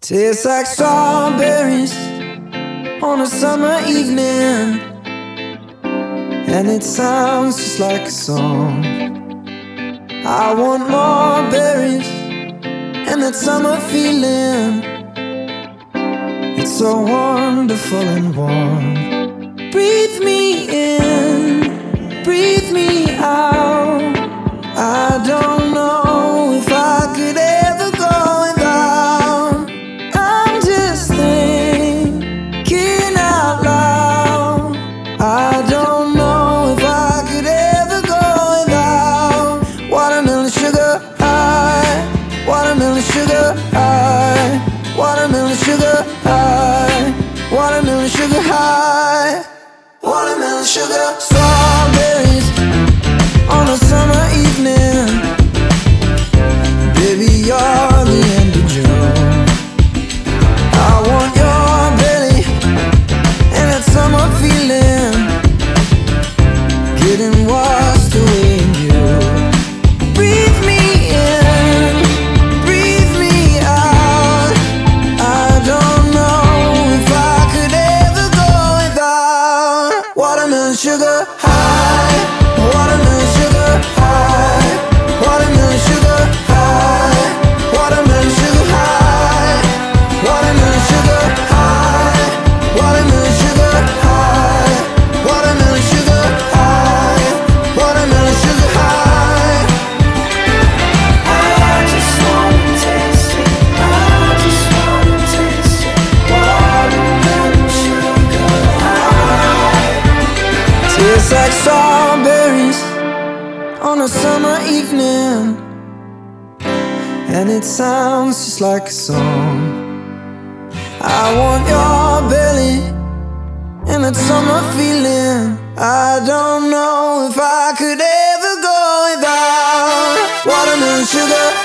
Tastes like strawberries on a summer evening, and it sounds just like a song. I want more berries and that summer feeling. It's so wonderful and warm. Breathe me in, breathe me out. I don't know if I could ever go without. I'm just thinking out loud. I don't know if I could ever go without watermelon sugar high, watermelon sugar high, watermelon sugar high, watermelon sugar high, watermelon sugar. Strawberries on a summer evening, baby, you're the end of June. I want your belly and that summer feeling, getting washed away in you. Breathe me in, breathe me out. I don't know if I could ever go without watermelon sugar high, watermelon sugar high, watermelon sugar high, watermelon sugar high, watermelon sugar high, watermelon sugar high, watermelon sugar high, watermelon sugar high. I just wanna taste it, I just wanna taste it, watermelon sugar high. Tastes like strawberries on a summer evening, and it sounds just like a song. I want your belly and that summer feeling. I don't know if I could ever go without watermelon sugar